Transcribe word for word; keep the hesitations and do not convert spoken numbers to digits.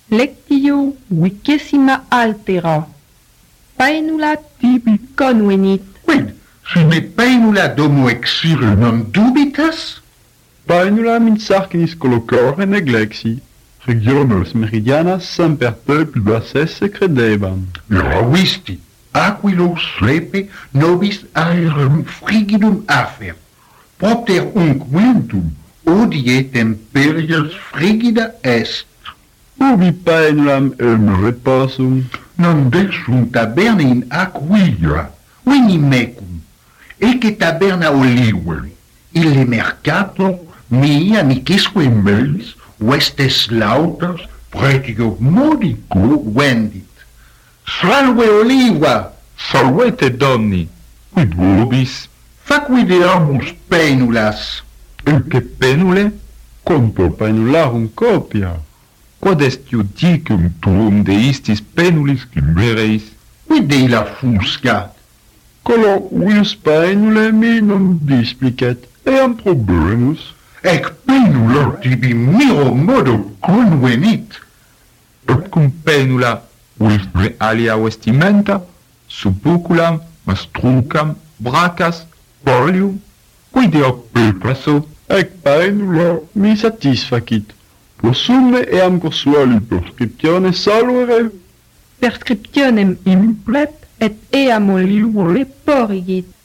Lectio vicesima altera. Paenula tibi convenit. Quid, sine paenula domo exire non dubitas? Paenulam in sarcinis collocore neglexi. Regionos meridianas semper peuplibus esse credebam. Lovisti, aquilo slepe nobis aerum frigidum afer. Propter unquentum odie temperius frigida est. Ubi paenulam eum reposum? Non desum taberna in aquila, veni mecum, ecce taberna oliveri, ille mercato mia amicisque meis, vestes lautas, pretio modico vendit. Salve oliva! Salvete donni, quid vobis? Faquideamus penulas. Ecce penule? Conto paenularum copia. Quod est iudicum tuum de istis penulis cimereis? Quid illa fuscat? Colo vius paenule mi non displicet, eam problemus. Ec penula tibi miro modo convenit. Et cum penula vis alia vestimenta, subuculam, mastrucam, bracas, polium, quid eo peplaso? Ec paenula mi satisfacit. Possume eam consuali prescriptione salvere? Prescriptionem implep et eam olivore porigit.